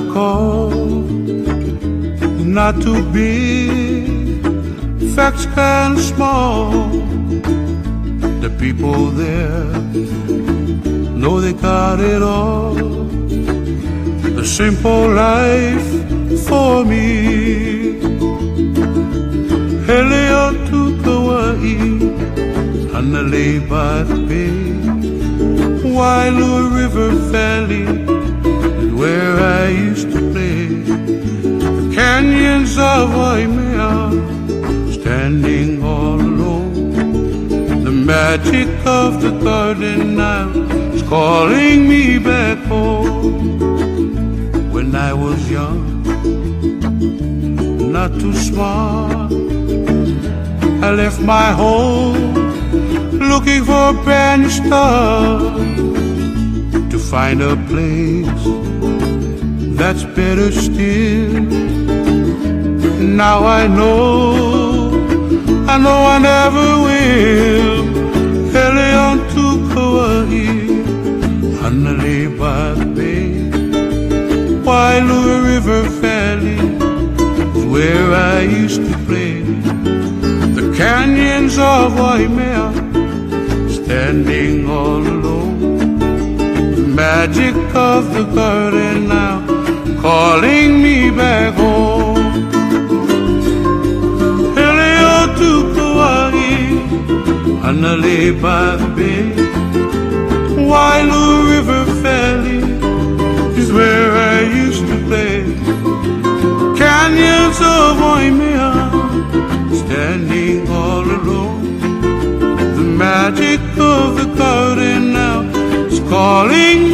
call, not too big, facts kind of small. The people there know they got it all. The simple life for me. Helio to Kauai, Hanalei by the bay, Wailua River Valley is where I used to play. The canyons of Waimea, standing all alone. The magic of the garden now is calling me back home. When I was young, not too smart, I left my home looking for a brand new start, to find a place that's better still. Now I know I never will. Helion to Kauai, Hanalei by the bay, Wailua River Valley is where I used to play. The canyons of Waimea, standing all alone. The magic of the garden now calling me back home. Helio to Kauai, Hanalei by the bay, Wailua River Valley is where I used to play. Canyons of Waimea, standing all alone. The magic of the garden now is calling